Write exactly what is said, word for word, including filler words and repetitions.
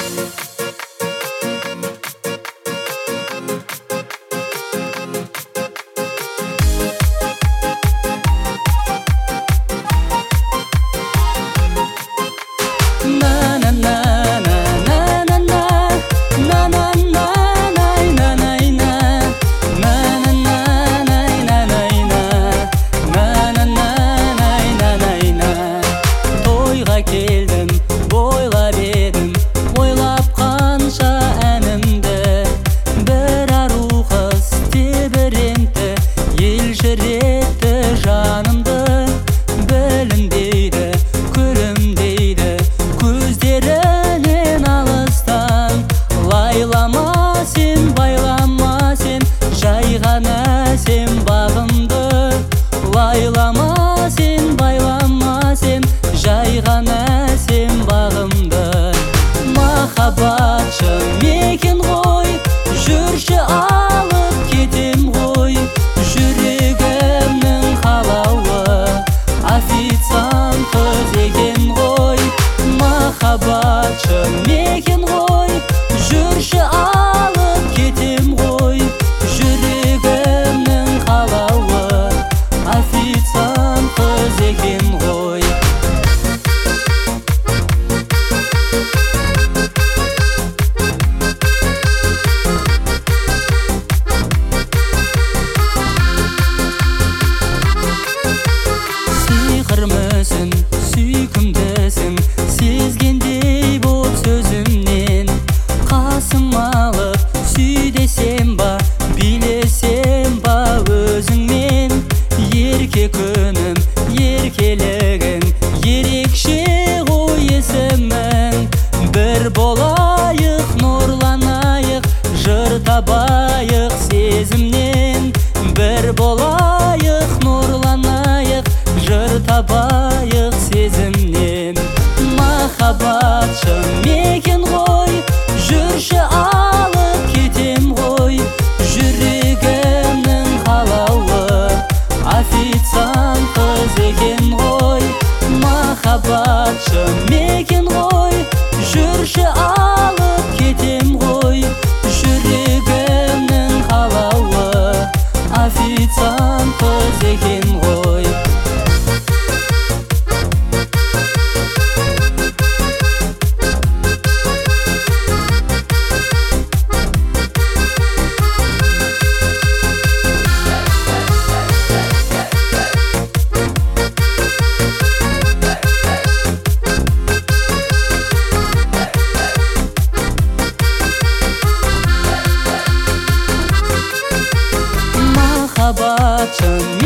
Байлама сен, байлама сен, жай ғана сен бағымды. Махаббатшы мекен ғой, жүрші алып кетем ғой. Жүрегімнің қалауы официант қыз екен ғой. Махаббатшы мекен ғой, жүрші алып кетем ғой. Жүрегімнің қалауы официант қыз екен ғой. Сиқырмысың, сүйкімдісің, сезгендей боп сөзімнен. Қасым алып сүй десем ба, билесем ба өзіңмен. Ерке күнім, еркелігің, ерекше ғой есімің. Бір болайық, нұрланайық, жыр табайық сезімнен. Бір болайық, нұрланайық, жыр табайық сезімнен. Махаббатшы мекен ғой, жүрші алып кетем ғой. Жүрегімнің қалауы официант қыз екен ғой. Махаббатшы мекен ғой, жүрші алып кетем ғой. Жүрегімнің қалауы официант қыз екен ғой. Махаббатшы